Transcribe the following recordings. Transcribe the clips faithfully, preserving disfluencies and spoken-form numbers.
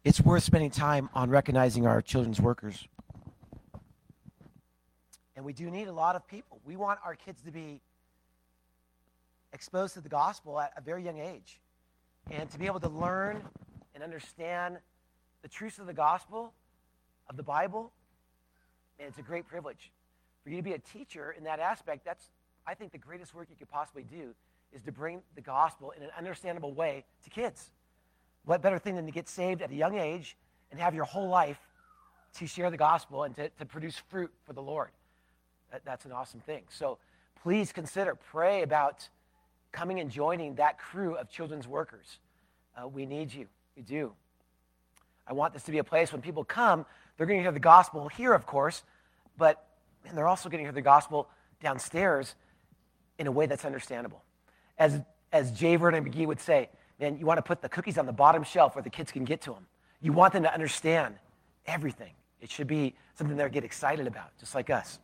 it's worth spending time on recognizing our children's workers. And we do need a lot of people. We want our kids to be exposed to the gospel at a very young age, and to be able to learn and understand the truths of the gospel, of the Bible. And it's a great privilege. For you to be a teacher in that aspect, that's, I think, the greatest work you could possibly do is to bring the gospel in an understandable way to kids. What better thing than to get saved at a young age and have your whole life to share the gospel and to, to produce fruit for the Lord. That, that's an awesome thing. So please consider, pray about coming and joining that crew of children's workers. Uh, we need you. We do. I want this to be a place when people come, they're going to hear the gospel here, of course, but and they're also going to hear the gospel downstairs in a way that's understandable. As as J. Vernon McGee would say, man, you want to put the cookies on the bottom shelf where the kids can get to them. You want them to understand everything. It should be something they'll get excited about, just like us.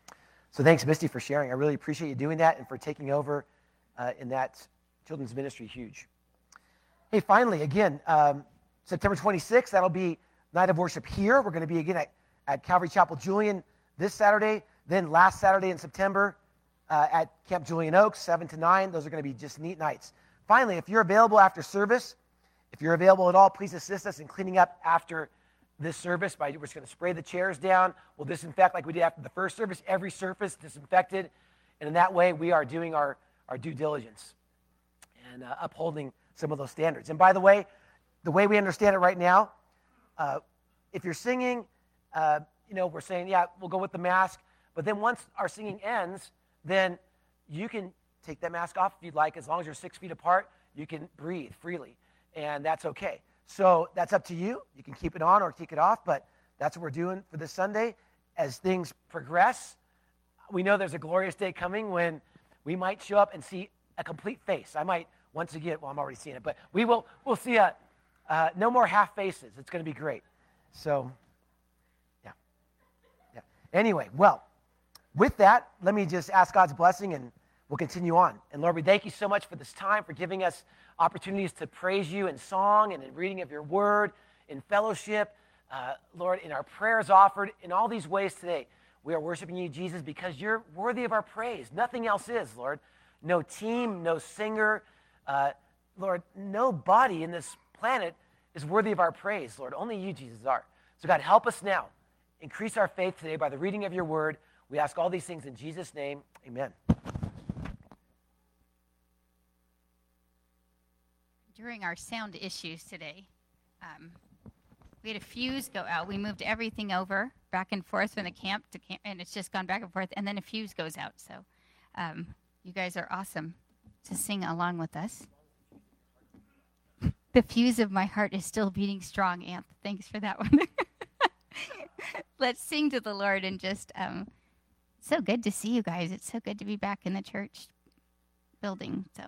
So thanks, Misty, for sharing. I really appreciate you doing that and for taking over uh, in that children's ministry. Huge. Hey, finally, again, um, September twenty-sixth, that'll be night of worship here. We're going to be again at, at Calvary Chapel Julian this Saturday, then last Saturday in September uh, at Camp Julian Oaks, seven to nine. Those are going to be just neat nights. Finally, if you're available after service, if you're available at all, please assist us in cleaning up after this service. By, we're just going to spray the chairs down. We'll disinfect like we did after the first service, every surface disinfected. And in that way, we are doing our, our due diligence and uh, upholding some of those standards. And by the way, the way we understand it right now, uh, if you're singing, uh, you know, we're saying, yeah, we'll go with the mask. But then once our singing ends, then you can take that mask off if you'd like. As long as you're six feet apart, you can breathe freely. And that's okay. So that's up to you. You can keep it on or take it off, but that's what we're doing for this Sunday. As things progress, we know there's a glorious day coming when we might show up and see a complete face. I might, once again, well, I'm already seeing it, but we will we'll see a, uh, no more half faces. It's going to be great. So, yeah. yeah. Anyway, well, with that, let me just ask God's blessing and we'll continue on. And Lord, we thank you so much for this time, for giving us opportunities to praise you in song and in reading of your word, in fellowship, uh, Lord, in our prayers offered, in all these ways today. We are worshiping you, Jesus, because you're worthy of our praise. Nothing else is, Lord. No team, no singer, uh, Lord, nobody in this planet is worthy of our praise, Lord. Only you, Jesus, are. So God, help us now. Increase our faith today by the reading of your word. We ask all these things in Jesus' name. Amen. During our sound issues today, um, we had a fuse go out. We moved everything over back and forth from the camp to camp, and it's just gone back and forth, and then a fuse goes out. So um, you guys are awesome to sing along with us. The fuse of my heart is still beating strong, Anth. Thanks for that one. Let's sing to the Lord and just, um, so good to see you guys. It's so good to be back in the church building. So.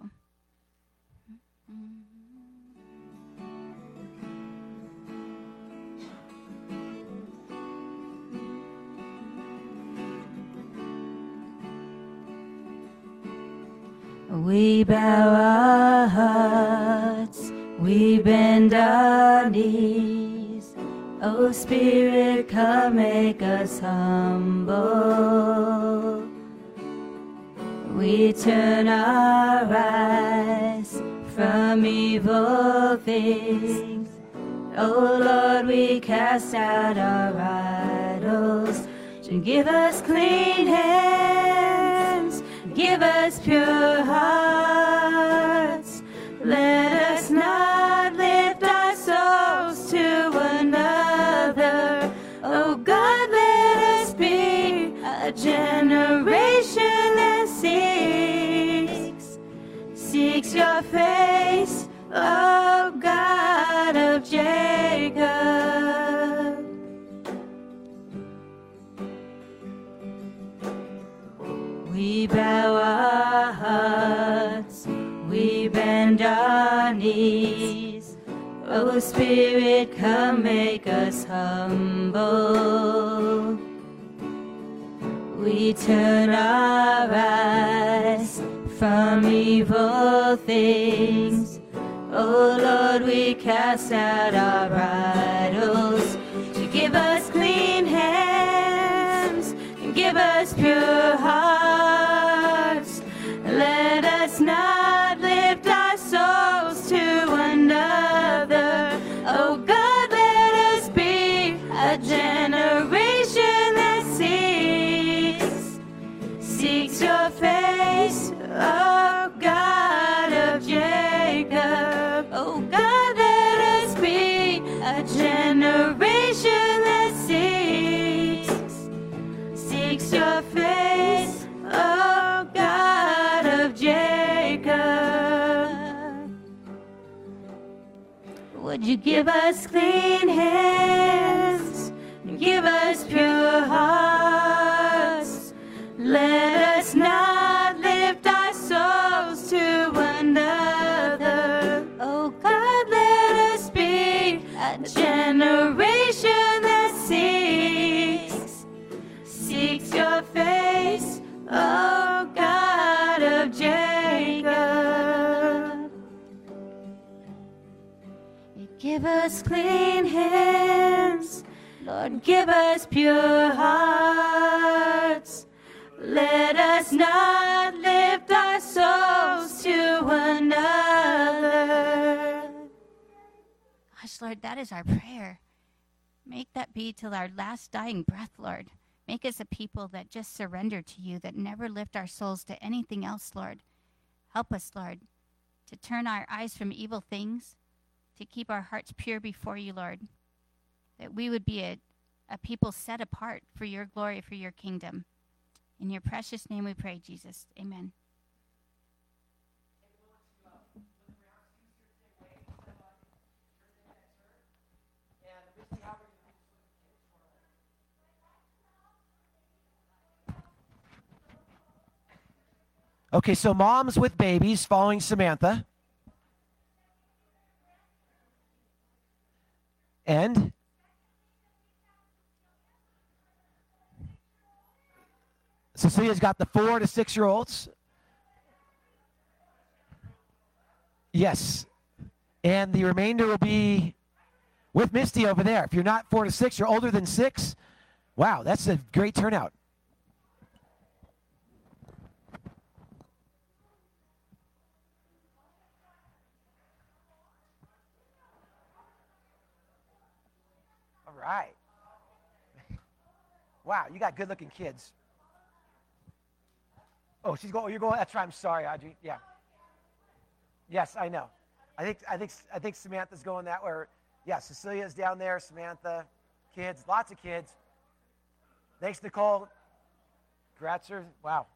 We bow our hearts, we bend our knees. O Spirit, come make us humble. We turn our eyes from evil things. O Lord, we cast out our idols. To give us clean hands, give us pure hearts. Let us not lift our souls to another. Oh God, let us be a generation that seeks, seeks your face, oh God of Jacob. We bow our hearts, we bend our knees. O Spirit, come make us humble. We turn our eyes from evil things. Oh Lord, we cast out our idols to give us clean hands and give us pure hearts. Let us not lift our souls to another. Oh God, let us be a generation that seeks, seeks your face, oh God of Jacob. Oh God, let us be a generation that seeks, seeks your face, oh God of Jacob. Would you give us clean hands and give us pure hearts? Let us not lift our souls to another. Oh God, let us be a generation that seeks, seeks your face, oh God of Jacob. Give us clean hands, Lord, give us pure hearts. Let us not lift our souls to another. Gosh, Lord, that is our prayer. Make that be till our last dying breath, Lord. Make us a people that just surrender to you, that never lift our souls to anything else, Lord. Help us, Lord, to turn our eyes from evil things, to keep our hearts pure before you, Lord, that we would be a, a people set apart for your glory, for your kingdom. In your precious name we pray, Jesus. Amen. Okay, so moms with babies following Samantha. And Cecilia's got the four to six-year-olds. Yes. And the remainder will be with Misty over there. If you're not four to six, you're older than six. Wow, that's a great turnout. All right. Wow, you got good-looking kids. Oh, she's going. Oh, you're going. That's right. I'm sorry, Audrey. Yeah. Yes, I know. I think. I think. I think Samantha's going that way. Or, yeah, Cecilia's down there. Samantha, kids, lots of kids. Thanks, Nicole. Gratzer. Wow.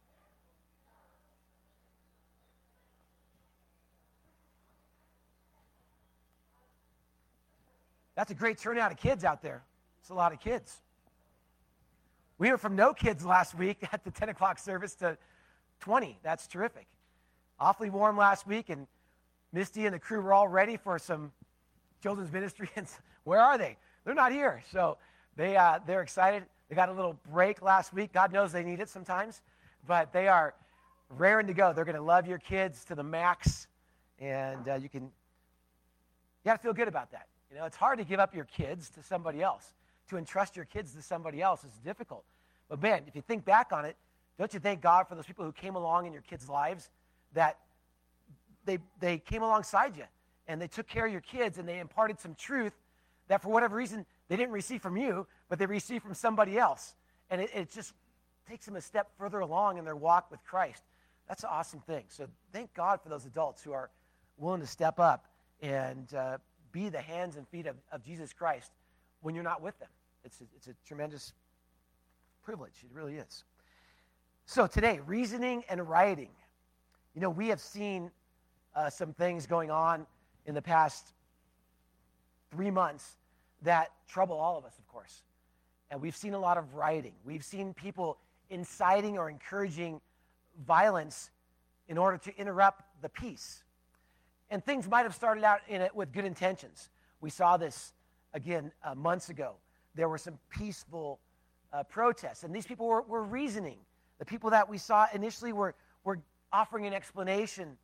That's a great turnout of kids out there. It's a lot of kids. We went from no kids last week at the ten o'clock service to twenty. That's terrific. Awfully warm last week, and Misty and the crew were all ready for some children's ministry. And where are they? They're not here. So they, uh, they're excited. They got a little break last week. God knows they need it sometimes. But they are raring to go. They're going to love your kids to the max. And uh, you can, you got to feel good about that. You know, it's hard to give up your kids to somebody else. To entrust your kids to somebody else is difficult. But man, if you think back on it, don't you thank God for those people who came along in your kids' lives, that they they came alongside you and they took care of your kids and they imparted some truth that for whatever reason they didn't receive from you, but they received from somebody else. And it, it just takes them a step further along in their walk with Christ. That's an awesome thing. So thank God for those adults who are willing to step up and uh, be the hands and feet of, of Jesus Christ when you're not with them. It's a, it's a tremendous privilege. It really is. So today, reasoning and writing. You know, we have seen uh, some things going on in the past three months that trouble all of us, of course. And we've seen a lot of rioting. We've seen people inciting or encouraging violence in order to interrupt the peace. And things might have started out in it with good intentions. We saw this, again, uh, months ago. There were some peaceful uh, protests, and these people were, were reasoning. The people that we saw initially were, were offering an explanation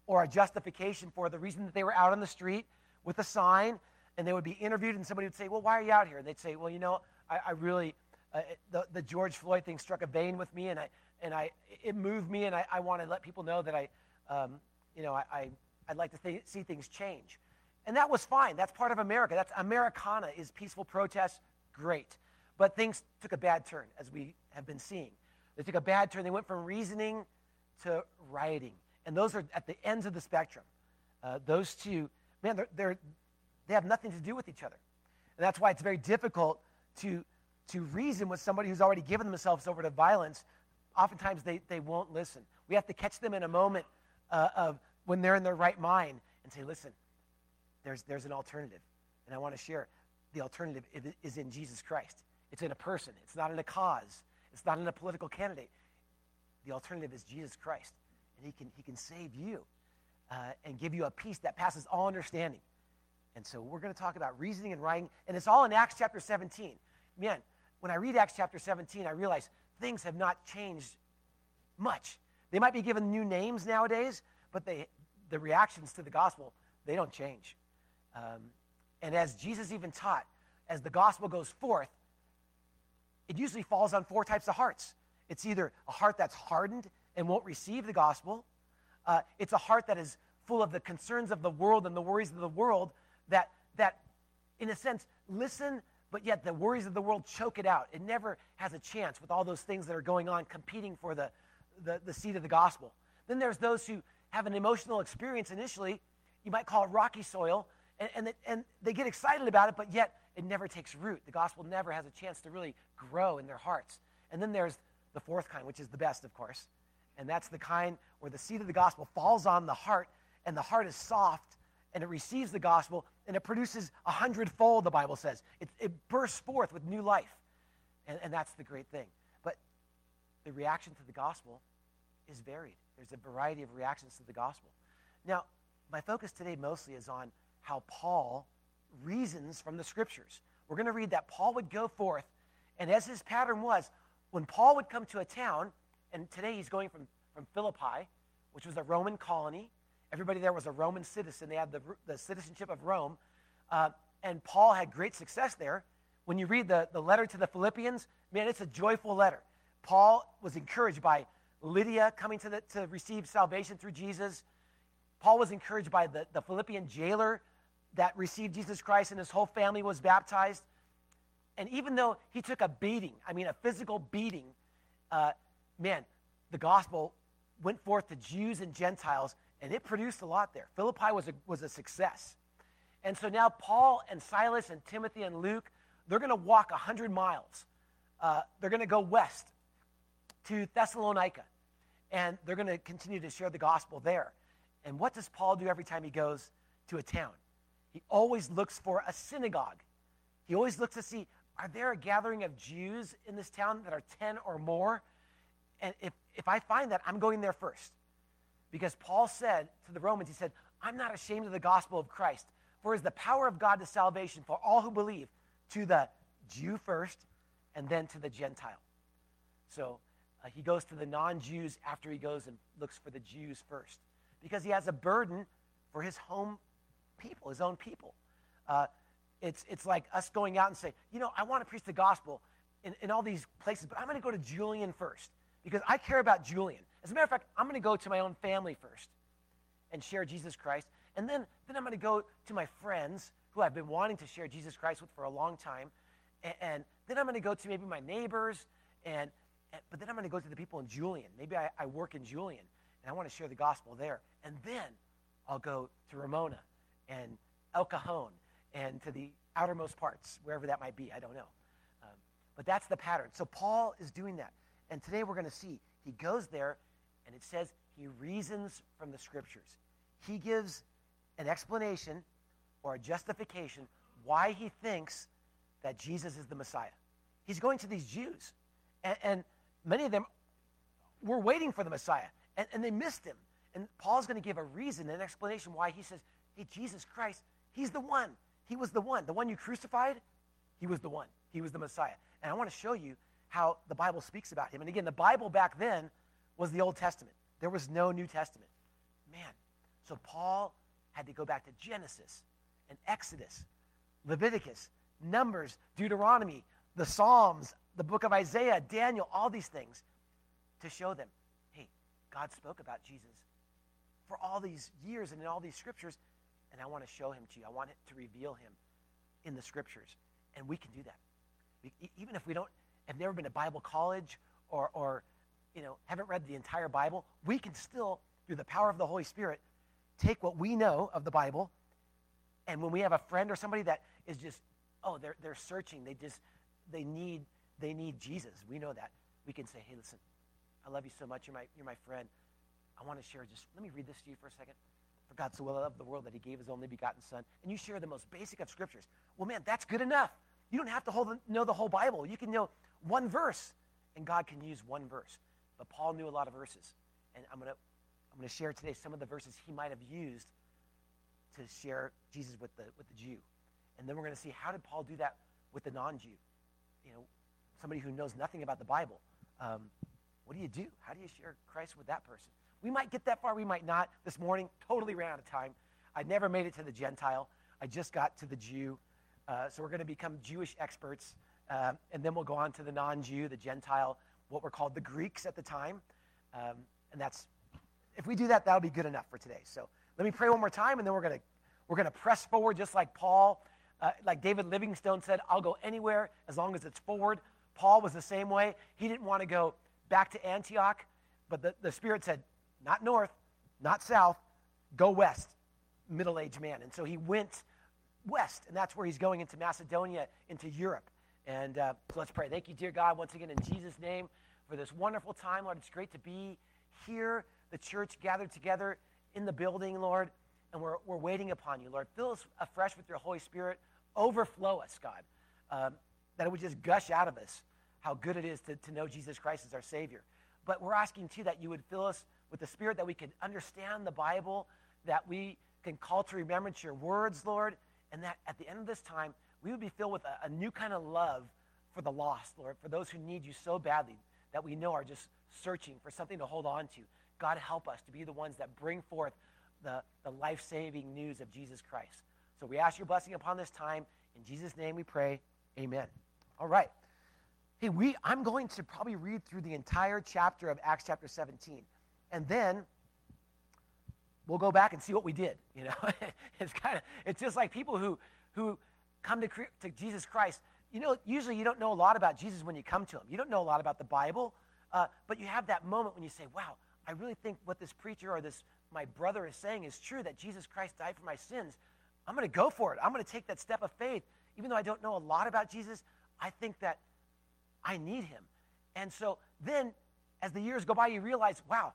or a justification for the reason that they were out on the street with a sign, and they would be interviewed, and somebody would say, well, why are you out here? And they'd say, well, you know, I, I really, uh, the, the George Floyd thing struck a vein with me, and I, and I, it moved me, and I, I want to let people know that I, um, you know, I, I, I'd like to th- see things change. And that was fine. That's part of America. That's Americana, is peaceful protest. Great. But things took a bad turn, as we have been seeing. They took a bad turn. They went from reasoning to rioting. And those are at the ends of the spectrum. Uh, those two, man, they're, they're, they have nothing to do with each other. And that's why it's very difficult to, to reason with somebody who's already given themselves over to violence. Oftentimes, they, they won't listen. We have to catch them in a moment uh, of when they're in their right mind and say, listen, there's, there's an alternative. And I want to share the alternative is in Jesus Christ. It's in a person. It's not in a cause. It's not in a political candidate. The alternative is Jesus Christ. And he can, he can save you uh, and give you a peace that passes all understanding. And so we're going to talk about reasoning and writing. And it's all in Acts chapter seventeen. Man, when I read Acts chapter seventeen, I realize things have not changed much. They might be given new names nowadays, but they, the reactions to the gospel, they don't change. Um, and as Jesus even taught, as the gospel goes forth, it usually falls on four types of hearts. It's either a heart that's hardened and won't receive the gospel. Uh, it's a heart that is full of the concerns of the world and the worries of the world that, that, in a sense, listen, but yet the worries of the world choke it out. It never has a chance with all those things that are going on competing for the, the, the seed of the gospel. Then there's those who have an emotional experience initially. You might call it rocky soil, and, and, and they get excited about it, but yet it never takes root. The gospel never has a chance to really grow in their hearts. And then there's the fourth kind, which is the best, of course. And that's the kind where the seed of the gospel falls on the heart, and the heart is soft, and it receives the gospel, and it produces a hundredfold, the Bible says. It, it bursts forth with new life. And, and that's the great thing. But the reaction to the gospel is varied. There's a variety of reactions to the gospel. Now, my focus today mostly is on how Paul reasons from the scriptures. We're going to read that Paul would go forth, and as his pattern was, when Paul would come to a town, and today he's going from, from Philippi, which was a Roman colony. Everybody there was a Roman citizen. They had the, the citizenship of Rome. Uh, and Paul had great success there. When you read the, the letter to the Philippians, man, it's a joyful letter. Paul was encouraged by Lydia coming to, the, to receive salvation through Jesus. Paul was encouraged by the, the Philippian jailer that received Jesus Christ, and his whole family was baptized. And even though he took a beating, I mean a physical beating, uh, man, the gospel went forth to Jews and Gentiles, and it produced a lot there. Philippi was a, was a success. And so now Paul and Silas and Timothy and Luke, they're going to walk one hundred miles. Uh, they're going to go west to Thessalonica, and they're going to continue to share the gospel there. And what does Paul do every time he goes to a town? He always looks for a synagogue. He always looks to see, are there a gathering of Jews in this town that are ten or more? And if, if I find that, I'm going there first. Because Paul said to the Romans, he said, I'm not ashamed of the gospel of Christ, for it is the power of God to salvation for all who believe, to the Jew first, and then to the Gentile. So uh, he goes to the non-Jews after he goes and looks for the Jews first, because he has a burden for his home people, his own people. Uh, it's, it's like us going out and saying, you know, I want to preach the gospel in, in all these places, but I'm going to go to Julian first, because I care about Julian. As a matter of fact, I'm going to go to my own family first and share Jesus Christ. And then, then I'm going to go to my friends who I've been wanting to share Jesus Christ with for a long time. And, and then I'm going to go to maybe my neighbors. And, and but then I'm going to go to the people in Julian. Maybe I, I work in Julian, and I want to share the gospel there. And then I'll go to Ramona and El Cajon and to the outermost parts, wherever that might be. I don't know. Um, but that's the pattern. So Paul is doing that. And today we're going to see he goes there, and it says he reasons from the scriptures. He gives an explanation or a justification why he thinks that Jesus is the Messiah. He's going to these Jews, and, and many of them were waiting for the Messiah, and, and they missed him. And Paul's going to give a reason, an explanation why he says, hey, Jesus Christ, he's the one. He was the one. The one you crucified, he was the one. He was the Messiah. And I want to show you how the Bible speaks about him. And again, the Bible back then was the Old Testament. There was no New Testament. Man, So Paul had to go back to Genesis and Exodus, Leviticus, Numbers, Deuteronomy, the Psalms, the book of Isaiah, Daniel, all these things to show them, hey, God spoke about Jesus for all these years and in all these scriptures, and I want to show him to you. I want it to reveal him in the scriptures, and we can do that. We, even if we don't have never been to Bible college or, or you know, haven't read the entire Bible, we can still, through the power of the Holy Spirit, take what we know of the Bible, and when we have a friend or somebody that is just, oh, they're they're searching, they just they need they need Jesus. We know that. We can say, hey, listen, I love you so much. You're my you're my friend. I want to share just, let me read this to you for a second. For God so well loved the world that he gave his only begotten son. And you share the most basic of scriptures. Well, man, that's good enough. You don't have to hold, know the whole Bible. You can know one verse, and God can use one verse. But Paul knew a lot of verses. And I'm going to I'm going to share today some of the verses he might have used to share Jesus with the with the Jew. And then we're going to see, how did Paul do that with the non-Jew? You know, somebody who knows nothing about the Bible. Um, what do you do? How do you share Christ with that person? We might get that far, we might not. This morning, totally ran out of time. I never made it to the Gentile. I just got to the Jew. Uh, so we're going to become Jewish experts, uh, and then we'll go on to the non-Jew, the Gentile, what were called the Greeks at the time. Um, and that's, if we do that, that'll be good enough for today. So let me pray one more time, and then we're going to we're going to press forward just like Paul. Uh, like David Livingstone said, I'll go anywhere as long as it's forward. Paul was the same way. He didn't want to go back to Antioch, but the, the Spirit said, not north, not south, go west, middle-aged man. And so he went west, and that's where he's going, into Macedonia, into Europe. And uh, so let's pray. Thank you, dear God, once again in Jesus' name for this wonderful time, Lord. It's great to be here, the church gathered together in the building, Lord, and we're, we're waiting upon you, Lord. Fill us afresh with your Holy Spirit. Overflow us, God, um, that it would just gush out of us how good it is to, to know Jesus Christ as our Savior. But we're asking, too, that you would fill us with the Spirit, that we can understand the Bible, that we can call to remembrance your words, Lord, and that at the end of this time, we would be filled with a, a new kind of love for the lost, Lord, for those who need you so badly, that we know are just searching for something to hold on to. God, help us to be the ones that bring forth the, the life-saving news of Jesus Christ. So we ask your blessing upon this time. In Jesus' name we pray, amen. All right. Hey, we, I'm going to probably read through the entire chapter of Acts chapter seventeen. And then we'll go back and see what we did. You know, it's kind of, it's just like people who, who come to, to Jesus Christ. You know, usually you don't know a lot about Jesus when you come to him. You don't know a lot about the Bible, uh, but you have that moment when you say, wow, I really think what this preacher or this my brother is saying is true, that Jesus Christ died for my sins. I'm going to go for it. I'm going to take that step of faith. Even though I don't know a lot about Jesus, I think that I need him. And so then, as the years go by, you realize, wow,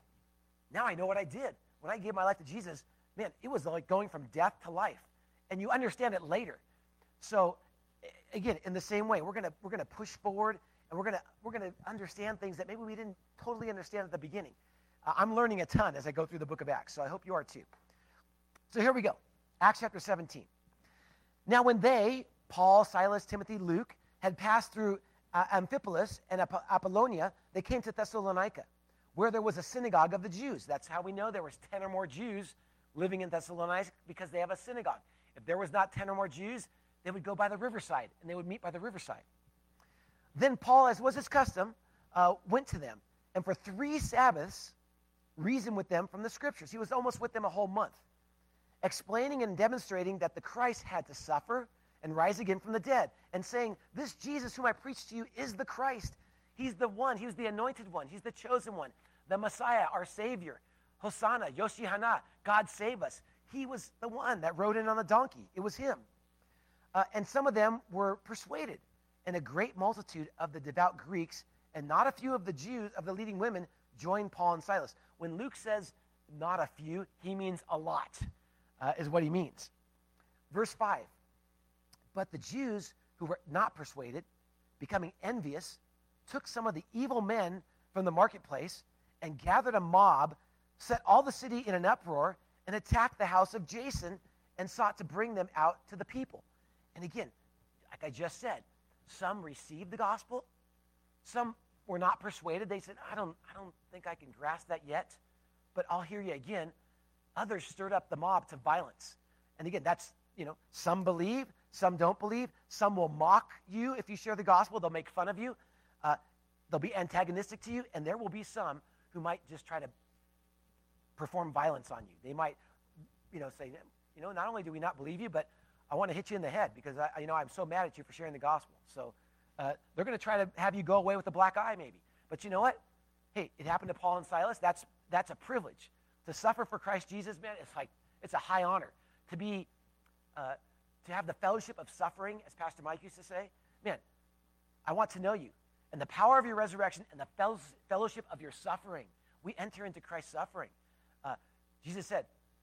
now I know what I did. When I gave my life to Jesus, man, it was like going from death to life. And you understand it later. So, again, in the same way, we're going to we're going to push forward, and we're going to we're going to understand things that maybe we didn't totally understand at the beginning. Uh, I'm learning a ton as I go through the book of Acts, so I hope you are too. So here we go. Acts chapter seventeen. Now when they, Paul, Silas, Timothy, Luke, had passed through uh, Amphipolis and App- Apollonia, they came to Thessalonica, where there was a synagogue of the Jews. That's how we know there was ten or more Jews living in Thessalonica, because they have a synagogue. If there was not ten or more Jews, they would go by the riverside, and they would meet by the riverside. Then Paul, as was his custom, uh, went to them, and for three Sabbaths reasoned with them from the Scriptures. He was almost with them a whole month, explaining and demonstrating that the Christ had to suffer and rise again from the dead, and saying, this Jesus whom I preach to you is the Christ. He's the one. He's the anointed one. He's the chosen one, the Messiah, our Savior. Hosanna, Yoshihana, God save us. He was the one that rode in on the donkey. It was him. Uh, and some of them were persuaded, and a great multitude of the devout Greeks and not a few of the Jews, of the leading women, joined Paul and Silas. When Luke says not a few, he means a lot, uh, is what he means. Verse five, but the Jews who were not persuaded, becoming envious, took some of the evil men from the marketplace and gathered a mob, set all the city in an uproar, and attacked the house of Jason and sought to bring them out to the people. And again, like I just said, some received the gospel, some were not persuaded. They said, I don't, I don't think I can grasp that yet, but I'll hear you again. others stirred up the mob to violence. And again, that's, you know, some believe, some don't believe. Some will mock you if you share the gospel. They'll make fun of you. Uh, they'll be antagonistic to you. And there will be some who might just try to perform violence on you. They might, you know, say, you know, not only do we not believe you, but I want to hit you in the head because, I, you know, I'm so mad at you for sharing the gospel. So uh, they're going to try to have you go away with a black eye maybe. But you know what? Hey, it happened to Paul and Silas. That's that's a privilege. To suffer for Christ Jesus, man, it's like, it's a high honor. To be, uh, to have the fellowship of suffering, as Pastor Mike used to say, man, I want to know you. And the power of your resurrection and the fel- fellowship of your suffering. We enter into Christ's suffering. Uh, Jesus said,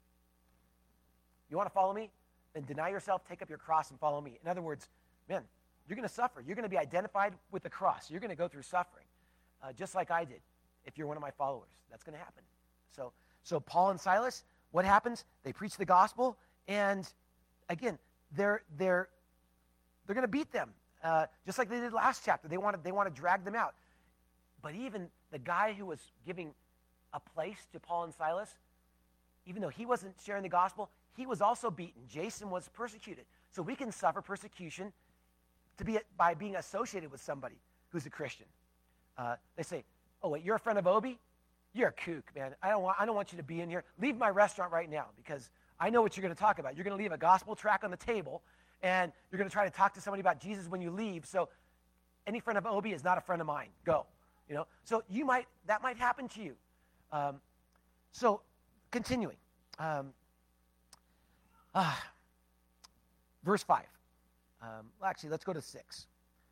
you want to follow me? Then deny yourself, take up your cross, and follow me. In other words, man, you're going to suffer. You're going to be identified with the cross. You're going to go through suffering, uh, just like I did, if you're one of my followers. That's going to happen. So, so Paul and Silas, what happens? They preach the gospel, and again, they're they're they're going to beat them, uh, just like they did last chapter. They want to they want to drag them out. But even the guy who was giving a place to Paul and Silas, even though he wasn't sharing the gospel, he was also beaten. Jason was persecuted. So we can suffer persecution to be by being associated with somebody who's a Christian. Uh, they say, "Oh wait, you're a friend of Obi? You're a kook, man. I don't want I don't want you to be in here. Leave my restaurant right now because I know what you're going to talk about. You're going to leave a gospel track on the table, and you're going to try to talk to somebody about Jesus when you leave. So any friend of Obi is not a friend of mine. Go." You know. So you might that might happen to you. Um, so continuing. Um, ah, verse five. Um, well, actually, let's go to six.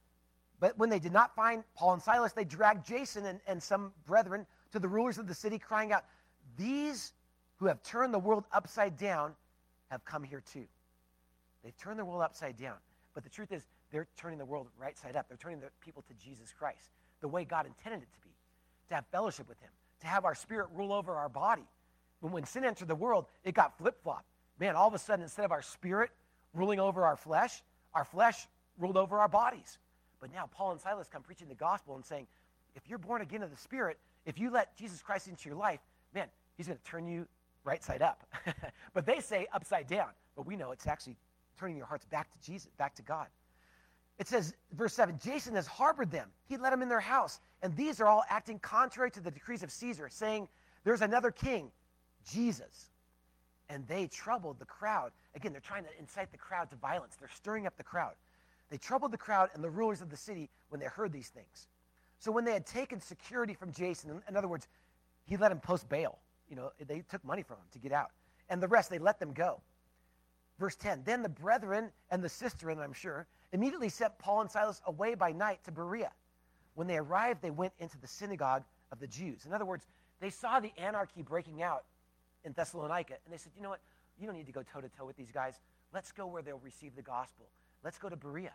But when they did not find Paul and Silas, they dragged Jason and, and some brethren to the rulers of the city, crying out, "These who have turned the world upside down have come here too." They've turned the world upside down. But the truth is, they're turning the world right side up. They're turning the people to Jesus Christ, the way God intended it to be, to have fellowship with him, to have our spirit rule over our body. When, when sin entered the world, it got flip-flopped. Man, all of a sudden, instead of our spirit ruling over our flesh, our flesh ruled over our bodies. But now Paul and Silas come preaching the gospel and saying, if you're born again of the Spirit, if you let Jesus Christ into your life, man, he's going to turn you right side up. But they say upside down. But we know it's actually turning your hearts back to Jesus, back to God. It says, verse seven, Jason has harbored them. He let them in their house. And these are all acting contrary to the decrees of Caesar, saying, there's another king, Jesus. And they troubled the crowd. Again, they're trying to incite the crowd to violence. They're stirring up the crowd. They troubled the crowd and the rulers of the city when they heard these things. So when they had taken security from Jason, in, in other words, he let him post bail. You know, they took money from him to get out. And the rest, they let them go. Verse ten, then the brethren and the sisterin, I'm sure, immediately sent Paul and Silas away by night to Berea. When they arrived, they went into the synagogue of the Jews. In other words, they saw the anarchy breaking out in Thessalonica, and they said, you know what, you don't need to go toe-to-toe with these guys. Let's go where they'll receive the gospel. Let's go to Berea.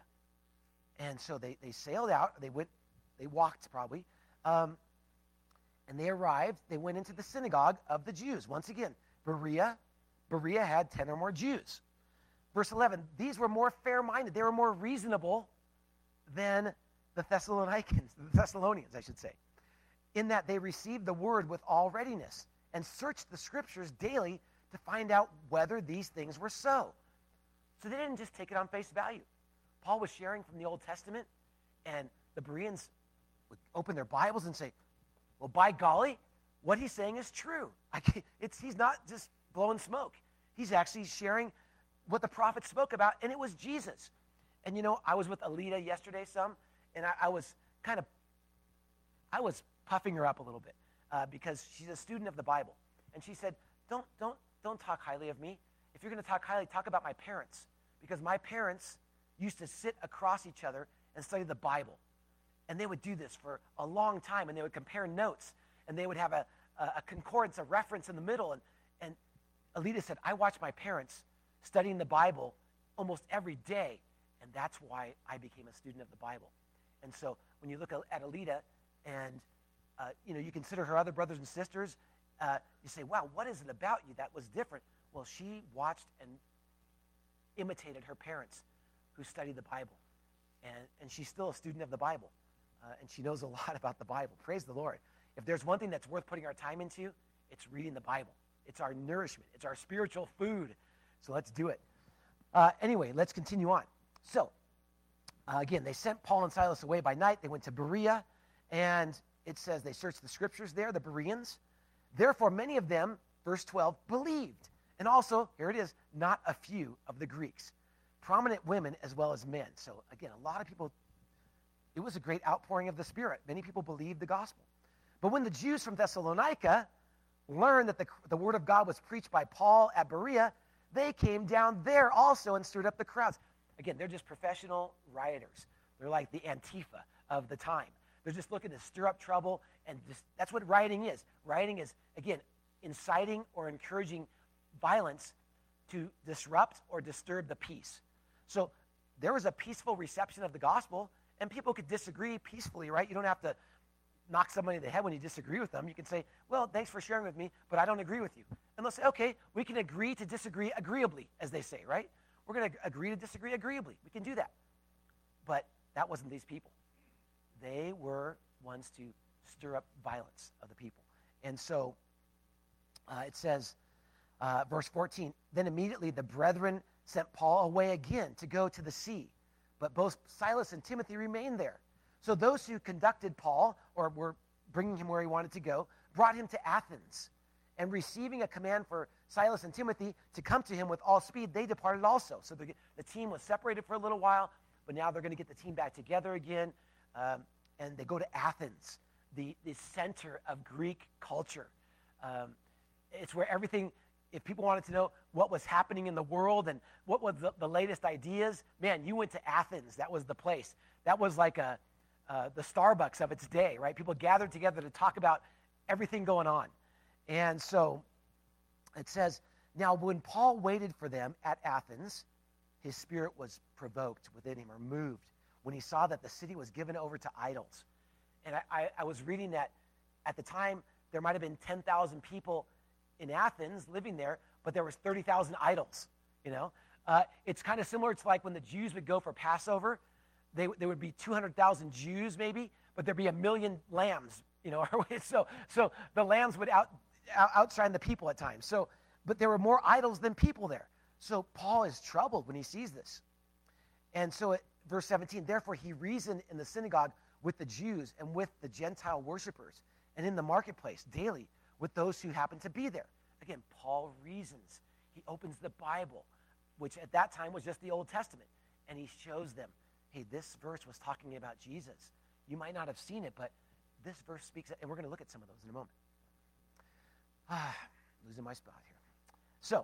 And so they, they sailed out. They went, they walked probably. Um, and they arrived. They went into the synagogue of the Jews. Once again, Berea, Berea had ten or more Jews. Verse eleven, these were more fair-minded. They were more reasonable than the Thessalonians, the Thessalonians, I should say, in that they received the word with all readiness and searched the scriptures daily to find out whether these things were so. So they didn't just take it on face value. Paul was sharing from the Old Testament, and the Bereans would open their Bibles and say, well, by golly, what he's saying is true. I can't, it's, he's not just blowing smoke. He's actually sharing what the prophets spoke about, and it was Jesus. And, you know, I was with Alita yesterday some, and I, I was kind of, I was puffing her up a little bit uh, because she's a student of the Bible. And she said, don't, don't, don't talk highly of me. If you're going to talk highly, talk about my parents. Because my parents used to sit across each other and study the Bible. And they would do this for a long time, and they would compare notes, and they would have a, a, a concordance, a reference in the middle. And, and Alita said, I watch my parents studying the Bible almost every day, and that's why I became a student of the Bible. And so when you look at Alita and uh, you know, you consider her other brothers and sisters, uh, you say, wow, what is it about you that was different? Well, she watched and imitated her parents who studied the Bible. And, and she's still a student of the Bible. Uh, and she knows a lot about the Bible. Praise the Lord. If there's one thing that's worth putting our time into, it's reading the Bible. It's our nourishment. It's our spiritual food. So let's do it. Uh, anyway, let's continue on. So, uh, again, they sent Paul and Silas away by night. They went to Berea, and it says they searched the scriptures there, the Bereans. Therefore, many of them, verse twelve, believed. And also, here it is, not a few of the Greeks. Prominent women as well as men. So, again, a lot of people, it was a great outpouring of the Spirit. Many people believed the gospel. But when the Jews from Thessalonica learned that the, the word of God was preached by Paul at Berea, they came down there also and stirred up the crowds. Again, they're just professional rioters. They're like the Antifa of the time. They're just looking to stir up trouble, and just, that's what rioting is. Rioting is, again, inciting or encouraging violence to disrupt or disturb the peace. So there was a peaceful reception of the gospel, and people could disagree peacefully, right? You don't have to knock somebody in the head when you disagree with them. You can say, well, thanks for sharing with me, but I don't agree with you. And they'll say, okay, we can agree to disagree agreeably, as they say, right? We're going to agree to disagree agreeably. We can do that. But that wasn't these people. They were ones to stir up violence of the people. And so uh, it says, uh, verse fourteen, then immediately the brethren sent Paul away again to go to the sea. But both Silas and Timothy remained there. So those who conducted Paul, or were bringing him where he wanted to go, brought him to Athens. And receiving a command for Silas and Timothy to come to him with all speed, they departed also. So the, the team was separated for a little while, but now they're going to get the team back together again. Um, and they go to Athens, the, the center of Greek culture. Um, it's where everything, if people wanted to know what was happening in the world and what was the, the latest ideas, man, you went to Athens. That was the place. That was like a uh, the Starbucks of its day, right? People gathered together to talk about everything going on. And so it says, now when Paul waited for them at Athens, his spirit was provoked within him or moved when he saw that the city was given over to idols. And I, I, I was reading that at the time there might have been ten thousand people in Athens living there, but there was thirty thousand idols, you know. Uh, it's kind of similar to like when the Jews would go for Passover. They, there would be two hundred thousand Jews maybe, but there'd be a million lambs, you know. so, so the lambs would out, out, outshine the people at times. So, but there were more idols than people there. So Paul is troubled when he sees this. And so it, verse seventeen, therefore he reasoned in the synagogue with the Jews and with the Gentile worshipers, and in the marketplace daily with those who happened to be there. Again, Paul reasons. He opens the Bible, which at that time was just the Old Testament, and he shows them, hey, this verse was talking about Jesus. You might not have seen it, but this verse speaks, and we're going to look at some of those in a moment. Ah, losing my spot here. So,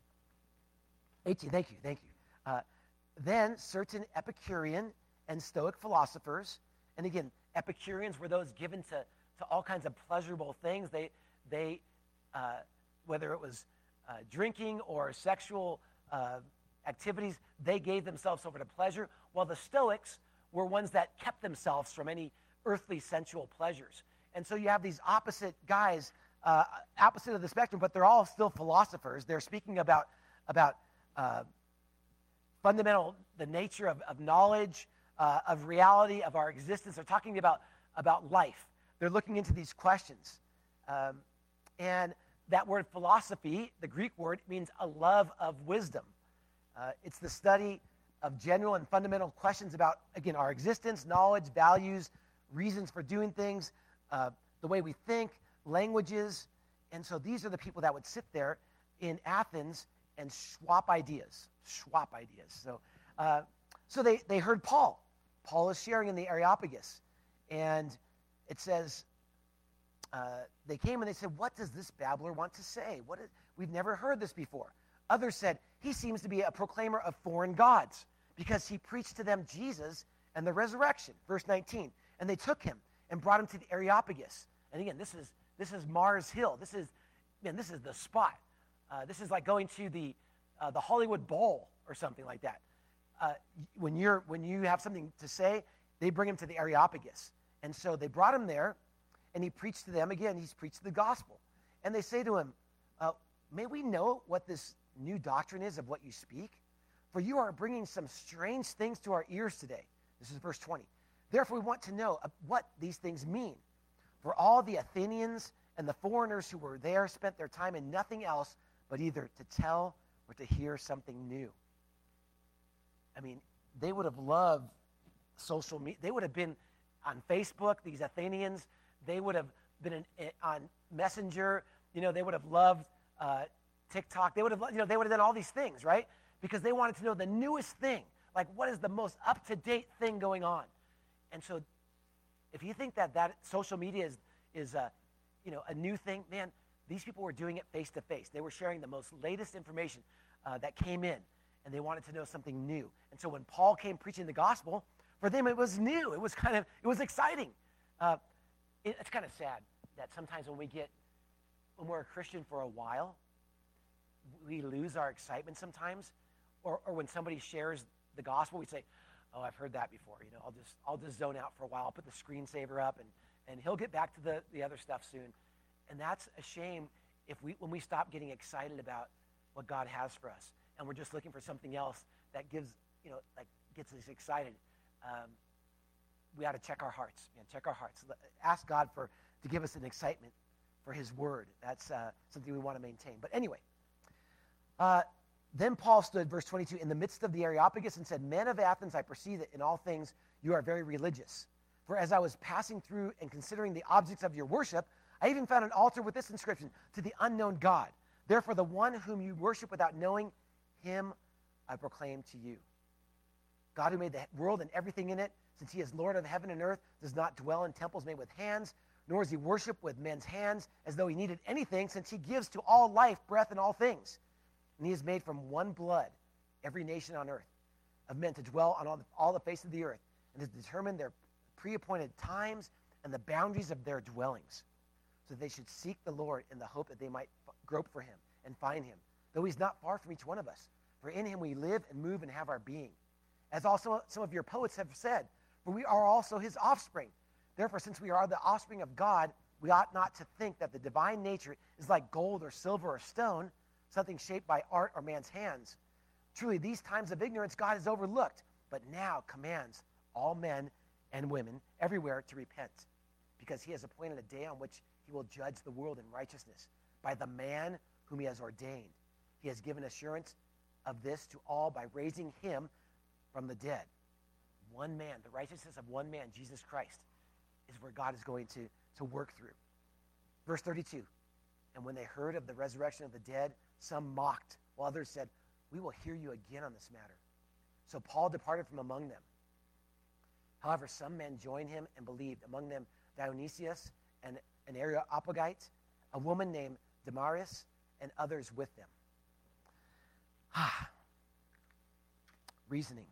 eighteen, thank you, thank you. Uh, then certain Epicurean and Stoic philosophers, and again, Epicureans were those given to, to all kinds of pleasurable things. They, they uh, whether it was uh, drinking or sexual uh, activities, they gave themselves over to pleasure, while the Stoics were ones that kept themselves from any earthly sensual pleasures. And so you have these opposite guys, uh, opposite of the spectrum, but they're all still philosophers. They're speaking about, about uh, fundamental, the nature of, of knowledge, uh, of reality, of our existence. They're talking about, about life. They're looking into these questions. Um, and that word philosophy, the Greek word, means a love of wisdom. Uh, it's the study of general and fundamental questions about, again, our existence, knowledge, values, reasons for doing things, uh, the way we think, languages. And so these are the people that would sit there in Athens and swap ideas, swap ideas. So, uh, so they, they heard Paul. Paul is sharing in the Areopagus. And it says, uh, they came and they said, what does this babbler want to say? What is, we've never heard this before. Others said, he seems to be a proclaimer of foreign gods because he preached to them Jesus and the resurrection. Verse nineteen. And they took him and brought him to the Areopagus. And again, this is this is Mars Hill. This is, man, this is the spot. Uh, this is like going to the uh, the Hollywood Bowl or something like that. Uh, when you're when you have something to say, they bring him to the Areopagus. And so they brought him there, and he preached to them. Again, he's preached the gospel. And they say to him, uh, may we know what this new doctrine is of what you speak? For you are bringing some strange things to our ears today. This is verse twenty. Therefore, we want to know what these things mean. For all the Athenians and the foreigners who were there spent their time in nothing else but either to tell or to hear something new. I mean, they would have loved social media. They would have been on Facebook, these Athenians. They would have been in, in, on Messenger. You know, they would have loved uh, TikTok. They would have, you know, they would have done all these things, right? Because they wanted to know the newest thing. Like, what is the most up-to-date thing going on? And so if you think that, that social media is, is a, you know, a new thing, man, these people were doing it face-to-face. They were sharing the most latest information uh, that came in, and they wanted to know something new. And so when Paul came preaching the gospel, for them it was new. It was kind of, it was exciting. Uh, it, it's kind of sad that sometimes when we get, when we're a Christian for a while, we lose our excitement sometimes. Or, or when somebody shares the gospel, we say, oh, I've heard that before. You know, I'll just I'll just zone out for a while. I'll put the screensaver up, and, and he'll get back to the, the other stuff soon. And that's a shame if we when we stop getting excited about what God has for us, and we're just looking for something else that gives, you know, like gets us excited. Um, we ought to check our hearts, man. Check our hearts. Ask God for to give us an excitement for His Word. That's uh, something we want to maintain. But anyway, uh, then Paul stood, verse twenty-two, in the midst of the Areopagus and said, "Men of Athens, I perceive that in all things you are very religious. For as I was passing through and considering the objects of your worship, I even found an altar with this inscription, to the unknown God. Therefore, the one whom you worship without knowing, him I proclaim to you." God, who made the world and everything in it, since he is Lord of heaven and earth, does not dwell in temples made with hands, nor is he worshipped with men's hands as though he needed anything, since he gives to all life, breath, and all things. And he has made from one blood every nation on earth, of men to dwell on all the, all the face of the earth, and has determined their pre-appointed times and the boundaries of their dwellings, so that they should seek the Lord in the hope that they might f- grope for him and find him, though he's not far from each one of us. For in him we live and move and have our being. As also some of your poets have said, for we are also his offspring. Therefore, since we are the offspring of God, we ought not to think that the divine nature is like gold or silver or stone, something shaped by art or man's hands. Truly, these times of ignorance God has overlooked, but now commands all men and women everywhere to repent, because he has appointed a day on which he will judge the world in righteousness by the man whom he has ordained. He has given assurance of this to all by raising him from the dead. One man, the righteousness of one man, Jesus Christ, is where God is going to, to work through. Verse thirty-two, and when they heard of the resurrection of the dead, some mocked, while others said, "We will hear you again on this matter." So Paul departed from among them. However, some men joined him and believed, among them Dionysius and an Areopagite, a woman named Damaris, and others with them. Ah, reasoning.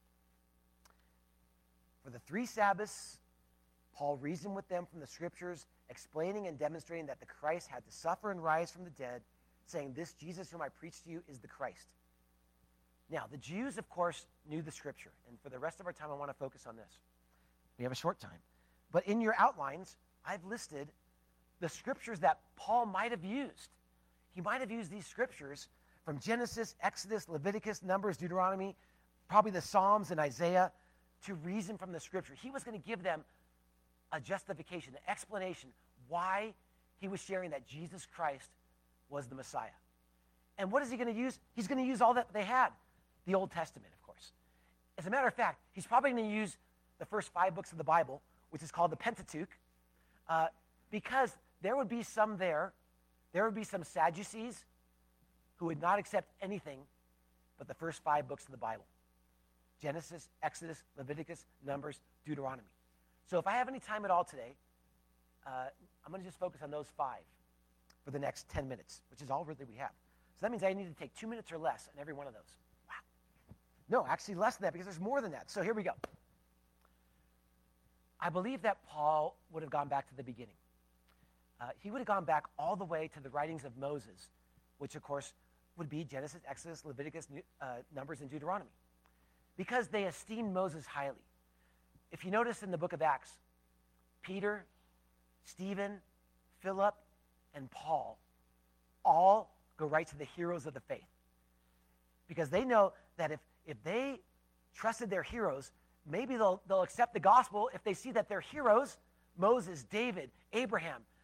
For the three Sabbaths, Paul reasoned with them from the scriptures, explaining and demonstrating that the Christ had to suffer and rise from the dead, saying, "This Jesus whom I preach to you is the Christ." Now, the Jews, of course, knew the scripture. And for the rest of our time, I want to focus on this. We have a short time. But in your outlines, I've listed the scriptures that Paul might have used. He might have used these scriptures from Genesis, Exodus, Leviticus, Numbers, Deuteronomy, probably the Psalms and Isaiah, to reason from the scripture. He was going to give them a justification, an explanation why he was sharing that Jesus Christ was the Messiah. And what is he going to use? He's going to use all that they had. The Old Testament, of course. As a matter of fact, he's probably going to use the first five books of the Bible, which is called the Pentateuch, uh, because there would be some there, there would be some Sadducees who would not accept anything but the first five books of the Bible. Genesis, Exodus, Leviticus, Numbers, Deuteronomy. So if I have any time at all today, uh, I'm going to just focus on those five for the next ten minutes, which is all really we have. So that means I need to take two minutes or less on every one of those. Wow. No, actually less than that, because there's more than that. So here we go. I believe that Paul would have gone back to the beginning. Uh, he would have gone back all the way to the writings of Moses, which, of course, would be Genesis, Exodus, Leviticus, uh, Numbers, and Deuteronomy, because they esteemed Moses highly. If you notice in the book of Acts, Peter, Stephen, Philip, and Paul all go right to the heroes of the faith, because they know that if, if they trusted their heroes, maybe they'll, they'll accept the gospel if they see that their heroes, Moses, David, Abraham,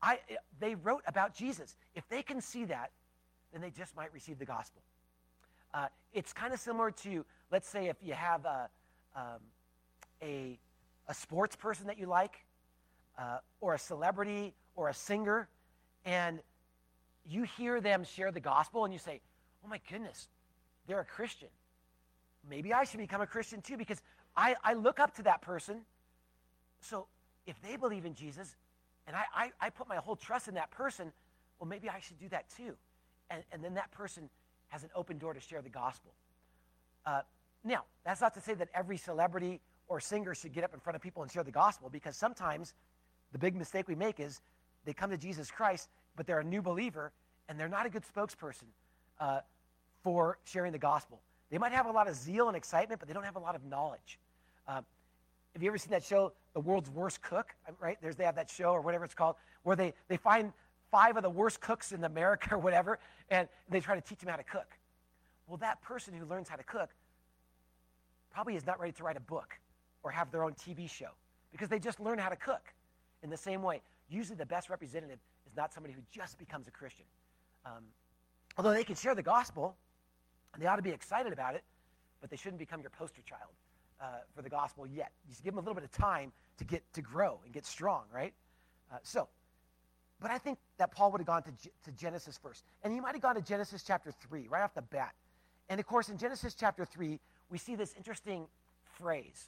I, they wrote about Jesus. If they can see that, then they just might receive the gospel. Uh, it's kind of similar to, let's say, if you have a, um, a, a sports person that you like, uh, or a celebrity, or a singer, and you hear them share the gospel, and you say, oh my goodness, they're a Christian. Maybe I should become a Christian too, because I, I look up to that person. So if they believe in Jesus, and I, I, I put my whole trust in that person, well, maybe I should do that too. And, and then that person has an open door to share the gospel. Uh, now, that's not to say that every celebrity or singer should get up in front of people and share the gospel, because sometimes the big mistake we make is they come to Jesus Christ, but they're a new believer, and they're not a good spokesperson uh, for sharing the gospel. They might have a lot of zeal and excitement, but they don't have a lot of knowledge. Uh, have you ever seen that show, The World's Worst Cook? Right? There's, they have that show, or whatever it's called, where they, they find five of the worst cooks in America or whatever, and they try to teach them how to cook. Well, that person who learns how to cook probably is not ready to write a book or have their own T V show, because they just learn how to cook. In the same way, usually the best representative is not somebody who just becomes a Christian. Um, although they can share the gospel, and they ought to be excited about it, but they shouldn't become your poster child uh, for the gospel yet. You should give them a little bit of time to get to grow and get strong, right? Uh, so, but I think that Paul would have gone to, G- to Genesis first. And he might have gone to Genesis chapter three, right off the bat. And of course, in Genesis chapter three, we see this interesting phrase.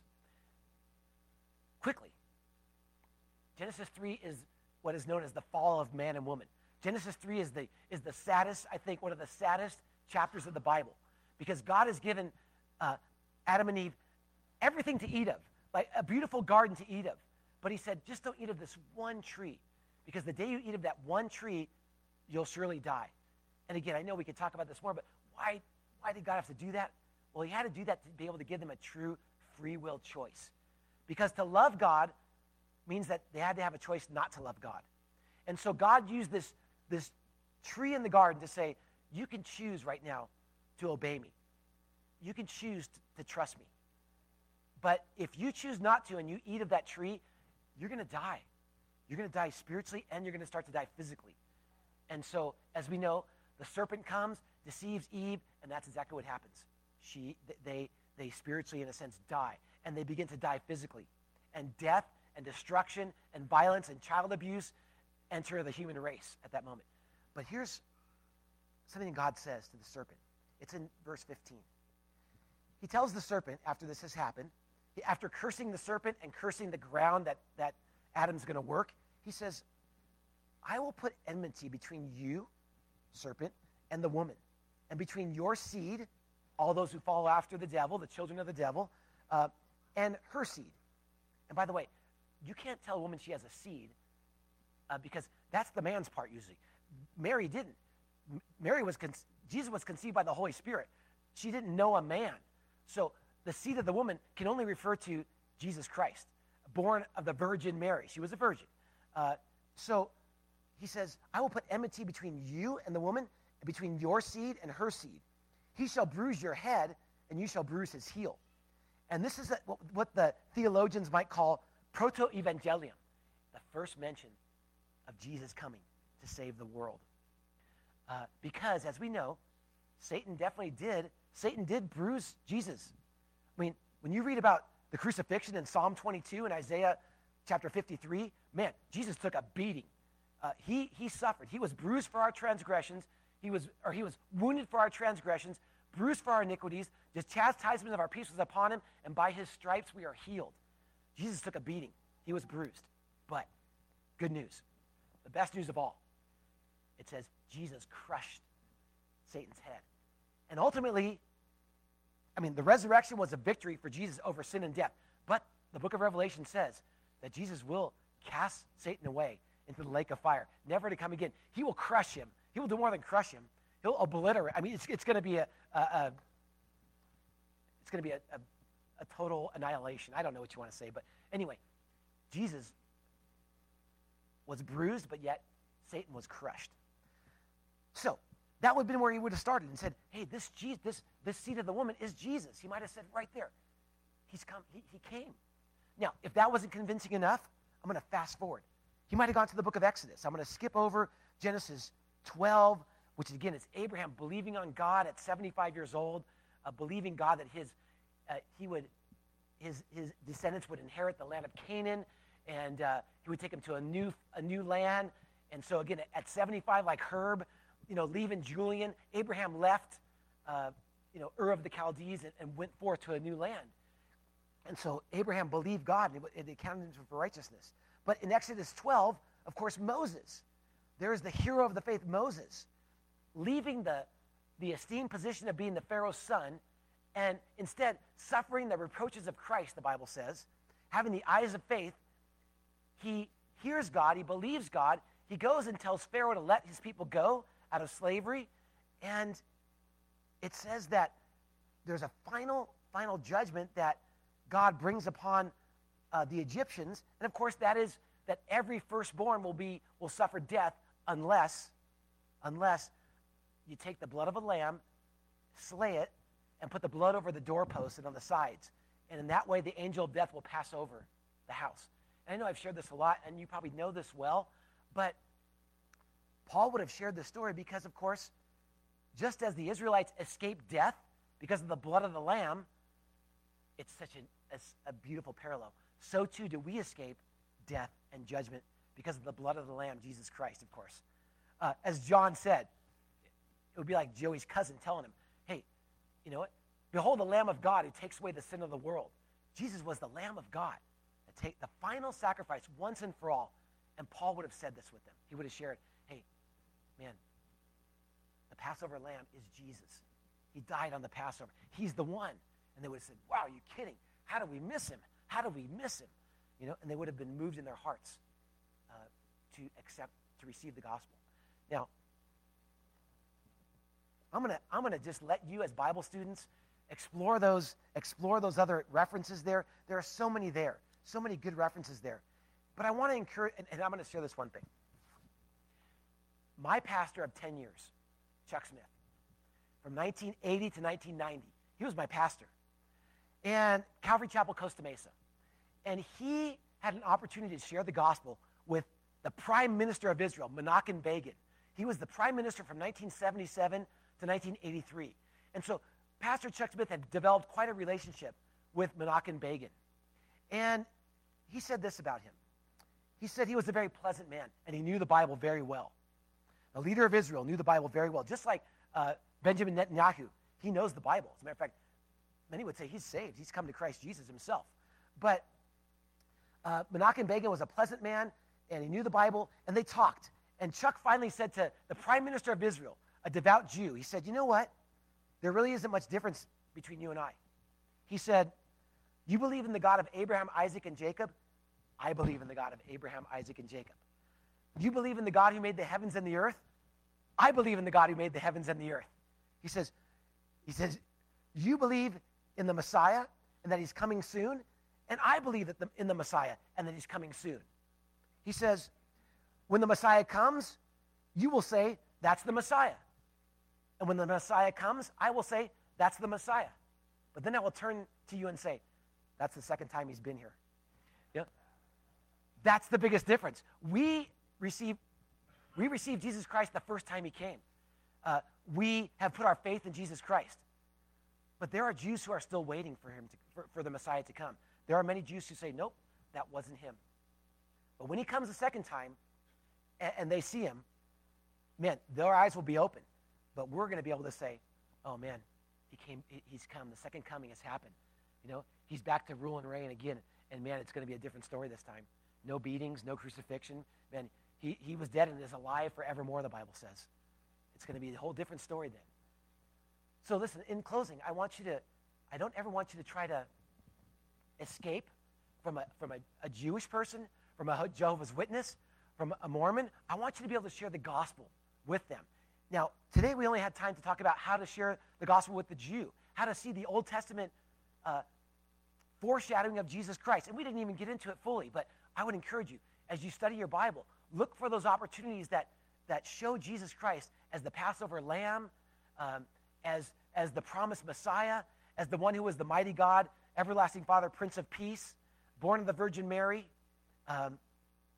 Quickly. Genesis three is what is known as the fall of man and woman. Genesis three is the, is the saddest, I think, one of the saddest chapters of the Bible, because God has given uh, Adam and Eve everything to eat of, like a beautiful garden to eat of. But he said, just don't eat of this one tree, because the day you eat of that one tree, you'll surely die. And again, I know we could talk about this more, but why, why did God have to do that? Well, he had to do that to be able to give them a true free will choice. Because to love God means that they had to have a choice not to love God. And so God used this, this tree in the garden to say, you can choose right now to obey me. You can choose to, to trust me. But if you choose not to and you eat of that tree, you're going to die. You're going to die spiritually, and you're going to start to die physically. And so, as we know, the serpent comes, deceives Eve, and that's exactly what happens. She, they, they spiritually, in a sense, die, and they begin to die physically. And death and destruction and violence and child abuse enter the human race at that moment. But here's something God says to the serpent. It's in verse fifteen. He tells the serpent, after this has happened, after cursing the serpent and cursing the ground that, that Adam's going to work, he says, I will put enmity between you, serpent, and the woman, and between your seed, all those who follow after the devil, the children of the devil, uh, and her seed. And by the way, you can't tell a woman she has a seed uh, because that's the man's part usually. Mary didn't. M- Mary was, con- Jesus was conceived by the Holy Spirit. She didn't know a man. So the seed of the woman can only refer to Jesus Christ, born of the Virgin Mary. She was a virgin. Uh, so he says, I will put enmity between you and the woman, and between your seed and her seed. He shall bruise your head, and you shall bruise his heel. And this is a, what, what the theologians might call proto-evangelium, the first mention of Jesus coming to save the world. Uh, because, as we know, Satan definitely did, Satan did bruise Jesus. I mean, when you read about the crucifixion in Psalm twenty-two and Isaiah chapter fifty-three, man, Jesus took a beating. Uh, he, he suffered. He was bruised for our transgressions. He was, or he was wounded for our transgressions, bruised for our iniquities. The chastisement of our peace was upon him, and by his stripes we are healed. Jesus took a beating. He was bruised. But good news, the best news of all, it says Jesus crushed Satan's head. And ultimately, I mean, the resurrection was a victory for Jesus over sin and death. But the book of Revelation says that Jesus will cast Satan away into the lake of fire, never to come again. He will crush him. He will do more than crush him. He'll obliterate. I mean, it's, it's going to be a, a, a it's going to be a, a, a total annihilation. I don't know what you want to say, but anyway, Jesus was bruised, but yet Satan was crushed. So that would have been where he would have started and said, hey, this Jesus, this, this seed of the woman is Jesus. He might have said right there, he's come, he, he came. Now, if that wasn't convincing enough, I'm going to fast forward. He might have gone to the book of Exodus. I'm going to skip over Genesis twelve, which again is Abraham believing on God at seventy-five years old, uh, believing God that his uh, he would his his descendants would inherit the land of Canaan, and uh, he would take them to a new a new land. And so again, at seventy-five, like Herb, you know, leaving Julian, Abraham left, uh, you know, Ur of the Chaldees and, and went forth to a new land. And so Abraham believed God, and it, it counted him for righteousness. But in Exodus twelve, of course, Moses, there is the hero of the faith, Moses, leaving the, the esteemed position of being the Pharaoh's son, and instead suffering the reproaches of Christ, the Bible says, having the eyes of faith. He hears God, he believes God, he goes and tells Pharaoh to let his people go out of slavery, and it says that there's a final, final judgment that God brings upon uh, the Egyptians, and of course that is that every firstborn will be will suffer death unless, unless you take the blood of a lamb, slay it, and put the blood over the doorposts and on the sides, and in that way the angel of death will pass over the house. And I know I've shared this a lot, and you probably know this well, but Paul would have shared this story because, of course, just as the Israelites escaped death because of the blood of the lamb, it's such a, a, a beautiful parallel. So too do we escape death and judgment because of the blood of the lamb, Jesus Christ, of course. Uh, as John said, it would be like Joey's cousin telling him, hey, you know what? Behold the Lamb of God who takes away the sin of the world. Jesus was the Lamb of God, that take the final sacrifice once and for all. And Paul would have said this with them. He would have shared, hey, man, the Passover lamb is Jesus. He died on the Passover. He's the one. And they would have said, wow, are you kidding? How do we miss him? How do we miss him? You know, and they would have been moved in their hearts uh, to accept, to receive the gospel. Now, I'm gonna I'm gonna just let you as Bible students explore those explore those other references there. There are so many there, so many good references there. But I want to encourage, and, and I'm going to share this one thing. My pastor of ten years, Chuck Smith, from nineteen eighty to nineteen ninety, he was my pastor, and Calvary Chapel, Costa Mesa, and he had an opportunity to share the gospel with the Prime Minister of Israel, Menachem Begin. He was the Prime Minister from nineteen seventy-seven to nineteen eighty-three. And so Pastor Chuck Smith had developed quite a relationship with Menachem Begin. And he said this about him. He said he was a very pleasant man, and he knew the Bible very well. The leader of Israel knew the Bible very well, just like uh, Benjamin Netanyahu. He knows the Bible. As a matter of fact, many would say he's saved. He's come to Christ Jesus himself. But uh, Menachem Begin was a pleasant man, and he knew the Bible, and they talked. And Chuck finally said to the Prime Minister of Israel, a devout Jew, he said, you know what? There really isn't much difference between you and I. He said, you believe in the God of Abraham, Isaac, and Jacob? I believe in the God of Abraham, Isaac, and Jacob. You believe in the God who made the heavens and the earth? I believe in the God who made the heavens and the earth. He says, he says, you believe in the Messiah and that he's coming soon? And I believe that the, in the Messiah and that he's coming soon. He says, when the Messiah comes, you will say, that's the Messiah. And when the Messiah comes, I will say, that's the Messiah. But then I will turn to you and say, that's the second time he's been here. Yeah? That's the biggest difference. We receive, we received Jesus Christ the first time he came. Uh, we have put our faith in Jesus Christ. But there are Jews who are still waiting for him to, for, for the Messiah to come. There are many Jews who say, nope, that wasn't him. But when he comes a second time, and, and they see him, man, their eyes will be open. But we're going to be able to say, oh, man, he came, he's come. The second coming has happened. You know, he's back to rule and reign again. And, man, it's going to be a different story this time. No beatings, no crucifixion. Man, he, he was dead and is alive forevermore, the Bible says. It's going to be a whole different story then. So, listen, in closing, I want you to, I don't ever want you to try to escape from a, from a, a Jewish person, from a Jehovah's Witness, from a Mormon. I want you to be able to share the gospel with them. Now, today we only had time to talk about how to share the gospel with the Jew, how to see the Old Testament uh, foreshadowing of Jesus Christ. And we didn't even get into it fully, but I would encourage you, as you study your Bible, look for those opportunities that, that show Jesus Christ as the Passover lamb, um, as, as the promised Messiah, as the one who was the mighty God, everlasting Father, Prince of Peace, born of the Virgin Mary. Um,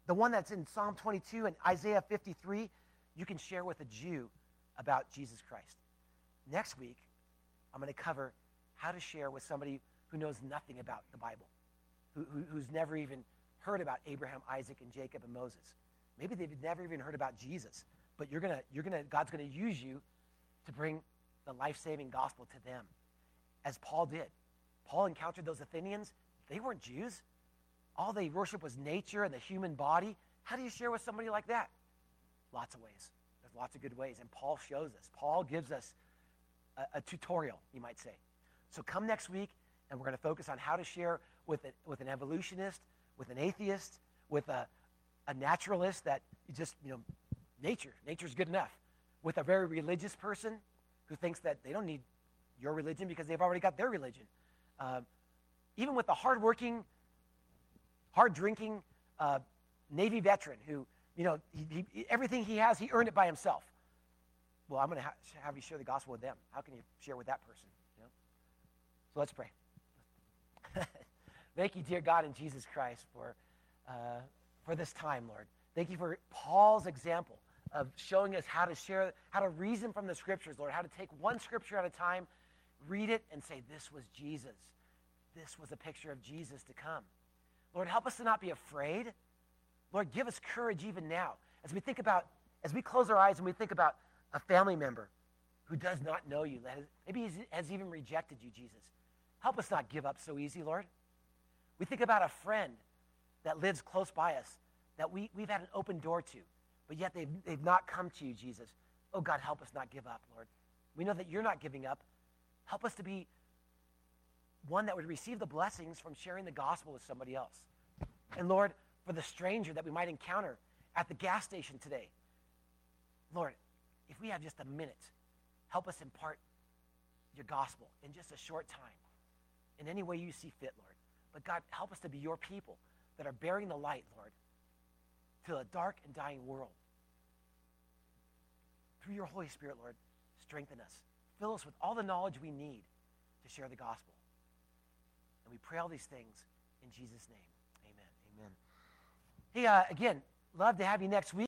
the one that's in Psalm twenty-two and Isaiah fifty-three, you can share with a Jew about Jesus Christ. Next week, I'm going to cover how to share with somebody who knows nothing about the Bible, who, who, who's never even heard about Abraham, Isaac, and Jacob, and Moses. Maybe they've never even heard about Jesus, but you're gonna, you're gonna, God's going to use you to bring the life-saving gospel to them, as Paul did. Paul encountered those Athenians. They weren't Jews. All they worshiped was nature and the human body. How do you share with somebody like that? Lots of ways. There's lots of good ways, and Paul shows us. Paul gives us a, a tutorial, you might say. So come next week, and we're going to focus on how to share with, a, with an evolutionist, with an atheist, with a, a naturalist that you just, you know, nature, nature's good enough, with a very religious person who thinks that they don't need your religion because they've already got their religion. Uh, even with a hardworking, hard-drinking uh, Navy veteran who, you know, he, he, everything he has, he earned it by himself. Well, I'm going to ha- have you share the gospel with them. How can you share with that person? You know? So let's pray. Thank you, dear God, in Jesus Christ, for uh, for this time, Lord. Thank you for Paul's example of showing us how to share, how to reason from the scriptures, Lord, how to take one scripture at a time, read it, and say, this was Jesus. This was a picture of Jesus to come. Lord, help us to not be afraid. Lord, give us courage even now. As we think about, as we close our eyes and we think about a family member who does not know you, that has, maybe has, has even rejected you, Jesus. Help us not give up so easy, Lord. We think about a friend that lives close by us, that we, we've had an open door to, but yet they've, they've not come to you, Jesus. Oh, God, help us not give up, Lord. We know that you're not giving up. Help us to be one that would receive the blessings from sharing the gospel with somebody else. And Lord, for the stranger that we might encounter at the gas station today, Lord, if we have just a minute, help us impart your gospel in just a short time, in any way you see fit, Lord. But God, help us to be your people that are bearing the light, Lord, to a dark and dying world. Through your Holy Spirit, Lord, strengthen us. Fill us with all the knowledge we need to share the gospel. And we pray all these things in Jesus' name. Amen. Amen. Hey, uh, again, love to have you next week.